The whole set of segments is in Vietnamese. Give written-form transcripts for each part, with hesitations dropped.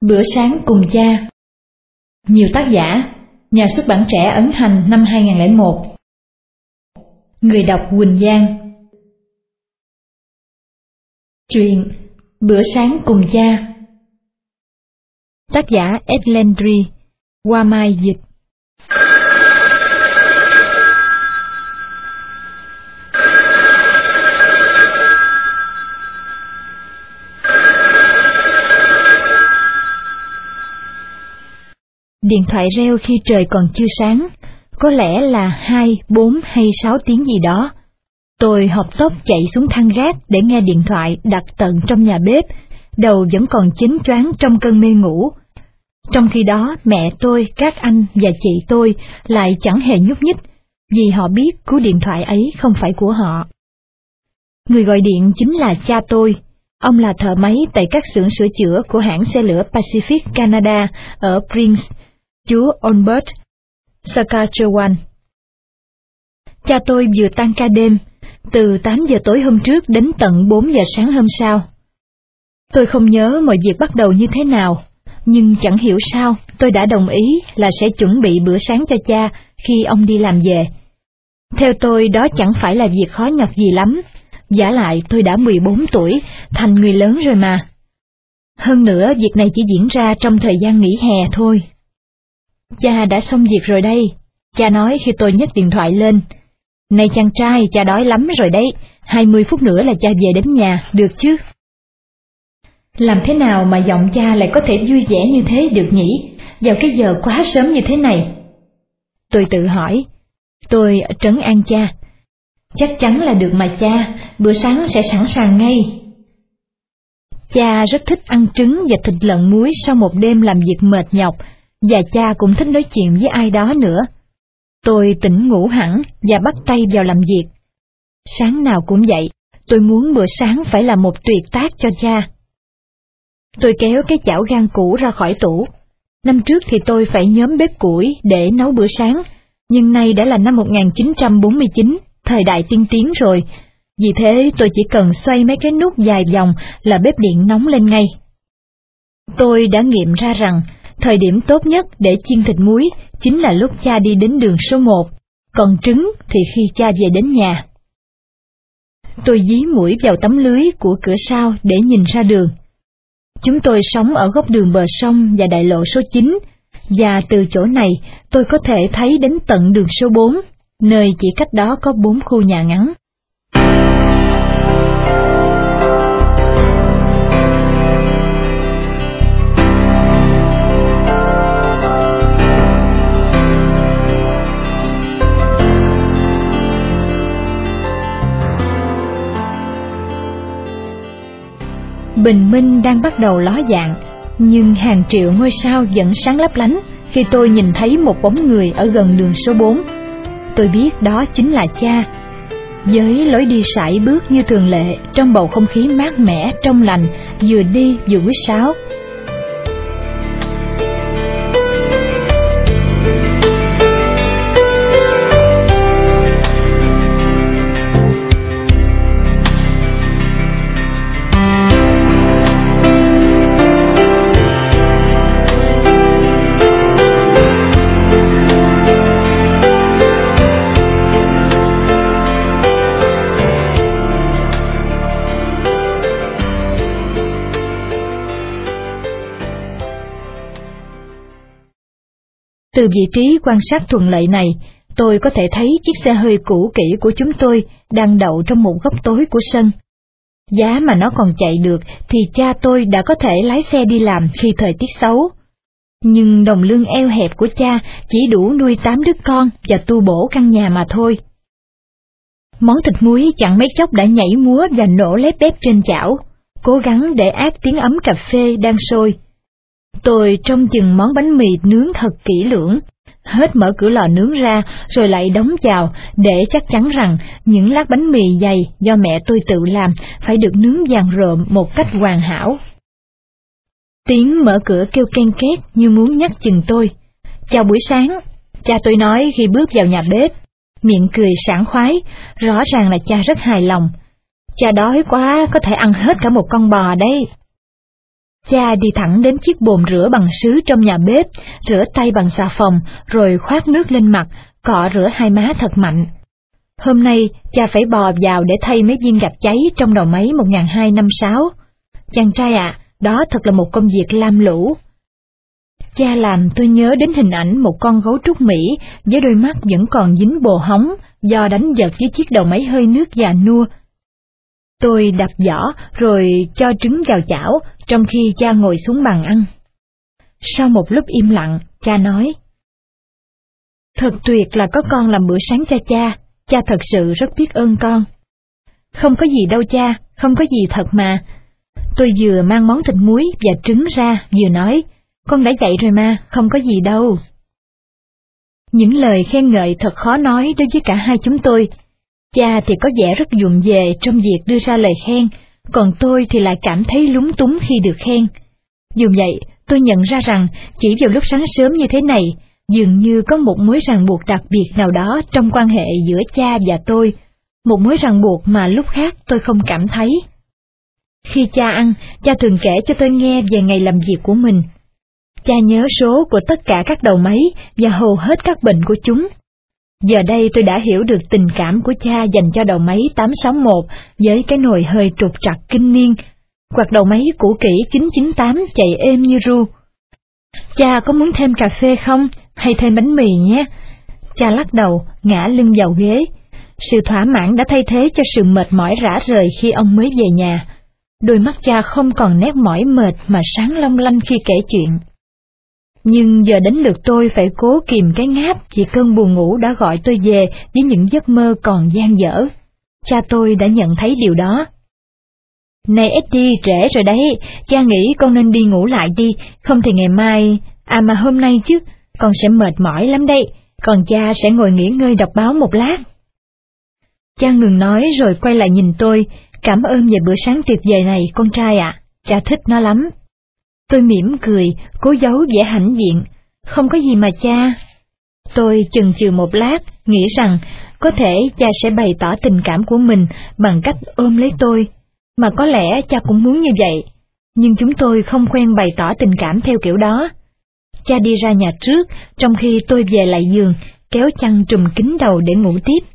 Bữa sáng cùng cha. Nhiều tác giả, Nhà xuất bản Trẻ ấn hành năm 2001. Người đọc Quỳnh Giang. Truyện Bữa sáng cùng cha. Tác giả Ed Landry, Hoa Mai dịch. Điện thoại reo khi trời còn chưa sáng, có lẽ là 2, 4 hay 6 tiếng gì đó. Tôi hộc tốc chạy xuống thang gác để nghe điện thoại đặt tận trong nhà bếp, đầu vẫn còn chến choáng trong cơn mê ngủ. Trong khi đó mẹ tôi, các anh và chị tôi lại chẳng hề nhúc nhích, vì họ biết cú điện thoại ấy không phải của họ. Người gọi điện chính là cha tôi. Ông là thợ máy tại các xưởng sửa chữa của hãng xe lửa Pacific Canada ở Prince, chú Albert, Saskatchewan. Cha tôi vừa tan ca đêm, từ 8 giờ tối hôm trước đến tận 4 giờ sáng hôm sau. Tôi không nhớ mọi việc bắt đầu như thế nào, nhưng chẳng hiểu sao tôi đã đồng ý là sẽ chuẩn bị bữa sáng cho cha khi ông đi làm về. Theo tôi đó chẳng phải là việc khó nhọc gì lắm, vả lại tôi đã 14 tuổi, thành người lớn rồi mà. Hơn nữa việc này chỉ diễn ra trong thời gian nghỉ hè thôi. Cha đã xong việc rồi đây, cha nói khi tôi nhấc điện thoại lên. Này chàng trai, cha đói lắm rồi đấy, 20 phút nữa là cha về đến nhà, được chứ? Làm thế nào mà giọng cha lại có thể vui vẻ như thế được nhỉ, vào cái giờ quá sớm như thế này? Tôi tự hỏi. Tôi trấn an cha. Chắc chắn là được mà cha, bữa sáng sẽ sẵn sàng ngay. Cha rất thích ăn trứng và thịt lợn muối sau một đêm làm việc mệt nhọc, và cha cũng thích nói chuyện với ai đó nữa. Tôi tỉnh ngủ hẳn và bắt tay vào làm việc. Sáng nào cũng vậy, tôi muốn bữa sáng phải là một tuyệt tác cho cha. Tôi kéo cái chảo gang cũ ra khỏi tủ. Năm trước thì tôi phải nhóm bếp củi để nấu bữa sáng, nhưng nay đã là năm 1949, thời đại tiên tiến rồi. Vì thế tôi chỉ cần xoay mấy cái nút dài vòng là bếp điện nóng lên ngay. Tôi đã nghiệm ra rằng thời điểm tốt nhất để chiên thịt muối chính là lúc cha đi đến đường số 1, còn trứng thì khi cha về đến nhà. Tôi dí mũi vào tấm lưới của cửa sau để nhìn ra đường. Chúng tôi sống ở góc đường bờ sông và đại lộ số 9, và từ chỗ này tôi có thể thấy đến tận đường số 4, nơi chỉ cách đó có 4 khu nhà ngắn. Bình minh đang bắt đầu ló dạng, nhưng hàng triệu ngôi sao vẫn sáng lấp lánh khi tôi nhìn thấy một bóng người ở gần đường số 4. Tôi biết đó chính là cha. Với lối đi sải bước như thường lệ, trong bầu không khí mát mẻ, trong lành, vừa đi vừa huýt sáo. Từ vị trí quan sát thuận lợi này, tôi có thể thấy chiếc xe hơi cũ kỹ của chúng tôi đang đậu trong một góc tối của sân. Giá mà nó còn chạy được thì cha tôi đã có thể lái xe đi làm khi thời tiết xấu. Nhưng đồng lương eo hẹp của cha chỉ đủ nuôi 8 đứa con và tu bổ căn nhà mà thôi. Món thịt muối chẳng mấy chốc đã nhảy múa và nổ lép bép trên chảo, cố gắng để át tiếng ấm cà phê đang sôi. Tôi trông chừng món bánh mì nướng thật kỹ lưỡng, hết mở cửa lò nướng ra rồi lại đóng vào để chắc chắn rằng những lát bánh mì dày do mẹ tôi tự làm phải được nướng vàng rộm một cách hoàn hảo. Tiếng mở cửa kêu ken két như muốn nhắc chừng tôi. Chào buổi sáng, cha tôi nói khi bước vào nhà bếp, miệng cười sảng khoái, rõ ràng là cha rất hài lòng. Cha đói quá, có thể ăn hết cả một con bò đấy. Cha đi thẳng đến chiếc bồn rửa bằng sứ trong nhà bếp, rửa tay bằng xà phòng, rồi khoát nước lên mặt, cọ rửa hai má thật mạnh. Hôm nay, cha phải bò vào để thay mấy viên gạch cháy trong đầu máy 1256. Chàng trai ạ, đó thật là một công việc lam lũ. Cha làm tôi nhớ đến hình ảnh một con gấu trúc Mỹ với đôi mắt vẫn còn dính bồ hóng do đánh giật với chiếc đầu máy hơi nước già nua. Tôi đập giỏ rồi cho trứng vào chảo, trong khi cha ngồi xuống bàn ăn. Sau một lúc im lặng, cha nói: "Thật tuyệt là có con làm bữa sáng cho cha thật sự rất biết ơn con." "Không có gì đâu cha, không có gì thật mà." Tôi vừa mang món thịt muối và trứng ra, vừa nói: "Con đã dậy rồi mà, không có gì đâu." Những lời khen ngợi thật khó nói đối với cả hai chúng tôi. Cha thì có vẻ rất vụng về trong việc đưa ra lời khen, còn tôi thì lại cảm thấy lúng túng khi được khen. Dù vậy, tôi nhận ra rằng chỉ vào lúc sáng sớm như thế này, dường như có một mối ràng buộc đặc biệt nào đó trong quan hệ giữa cha và tôi, một mối ràng buộc mà lúc khác tôi không cảm thấy. Khi cha ăn, cha thường kể cho tôi nghe về ngày làm việc của mình. Cha nhớ số của tất cả các đầu máy và hầu hết các bệnh của chúng. Giờ đây tôi đã hiểu được tình cảm của cha dành cho đầu máy 861 với cái nồi hơi trục trặc kinh niên, hoặc đầu máy cũ kỹ 998 chạy êm như ru. "Cha có muốn thêm cà phê không, hay thêm bánh mì nhé?" Cha lắc đầu, ngã lưng vào ghế. Sự thỏa mãn đã thay thế cho sự mệt mỏi rã rời khi ông mới về nhà. Đôi mắt cha không còn nét mỏi mệt mà sáng long lanh khi kể chuyện. Nhưng giờ đến lượt tôi phải cố kìm cái ngáp vì cơn buồn ngủ đã gọi tôi về với những giấc mơ còn dang dở. Cha tôi đã nhận thấy điều đó. "Này Eddie, trễ rồi đấy, cha nghĩ con nên đi ngủ lại đi, không thì ngày mai, mà hôm nay chứ, con sẽ mệt mỏi lắm đây, còn cha sẽ ngồi nghỉ ngơi đọc báo một lát." Cha ngừng nói rồi quay lại nhìn tôi: "Cảm ơn về bữa sáng tuyệt vời này, con trai ạ, cha thích nó lắm." Tôi mỉm cười, cố giấu vẻ hãnh diện: "Không có gì mà cha." Tôi chần chừ một lát, nghĩ rằng có thể cha sẽ bày tỏ tình cảm của mình bằng cách ôm lấy tôi, mà có lẽ cha cũng muốn như vậy, nhưng chúng tôi không quen bày tỏ tình cảm theo kiểu đó. Cha đi ra nhà trước, trong khi tôi về lại giường, kéo chăn trùm kín đầu để ngủ tiếp.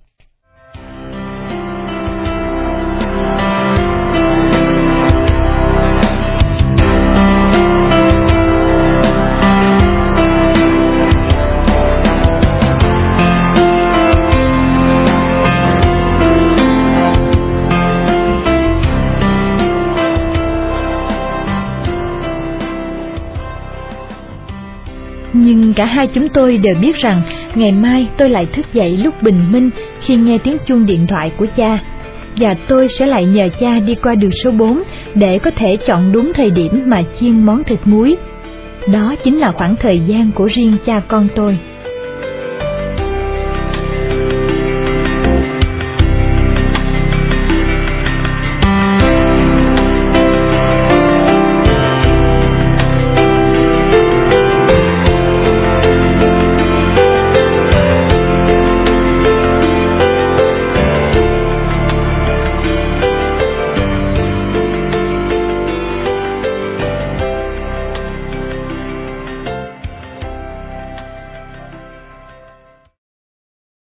Nhưng cả hai chúng tôi đều biết rằng ngày mai tôi lại thức dậy lúc bình minh khi nghe tiếng chuông điện thoại của cha, và tôi sẽ lại nhờ cha đi qua đường số 4 để có thể chọn đúng thời điểm mà chiên món thịt muối. Đó chính là khoảng thời gian của riêng cha con tôi.